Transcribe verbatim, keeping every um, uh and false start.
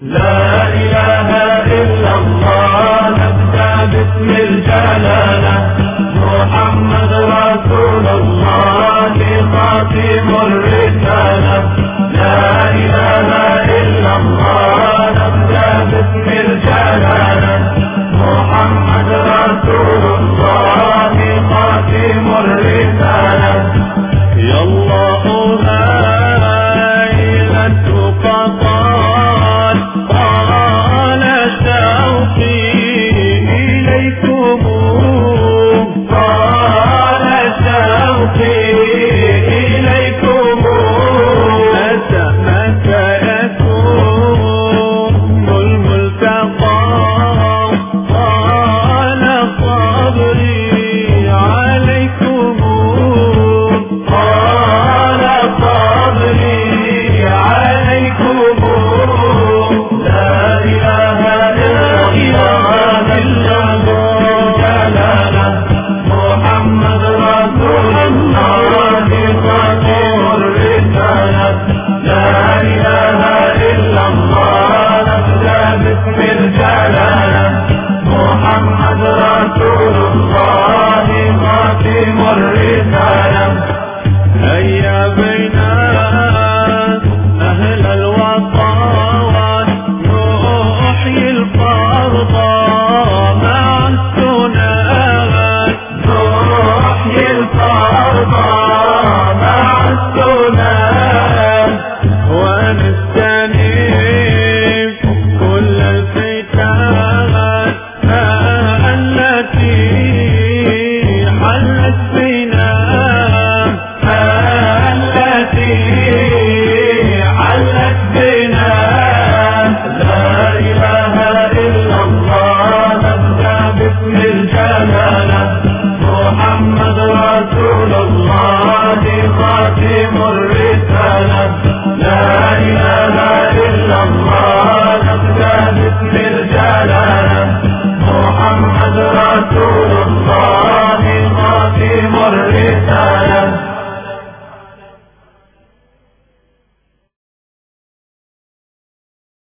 لا إله إلا الله نبدأ باسم الجلالة محمد رسول الله خاتم الرسالة. لا إله إلا الله نبدأ باسم الجلالة محمد رسول الله خاتم الرسالة. يا الله هاي التقى قال قال شوقي إليكم قال شوقي إليكم متى متى يكون الملتقى قال صبري عليكم قال صبري عليكم. لا إله إلا الله جلالة محمد رسول الله خاتم الرسالة. لا إله إلا الله نبدأ باسم الجلالة محمد رسول الله خاتم الرسالة. هيا بينا أهل الوطن نحيي الفرض مع السنة نحيي الفرض مع السنة ونستنيب كل الفتن التي حلت بنا التي حلت بنا. لا إله إلا الله نبدأ باسم الجلالة محمد رسول الله خاتم الرسالة. لا إله إلا الله نبدأ باسم الجلالة محمد رسول الله خاتم الرسالة.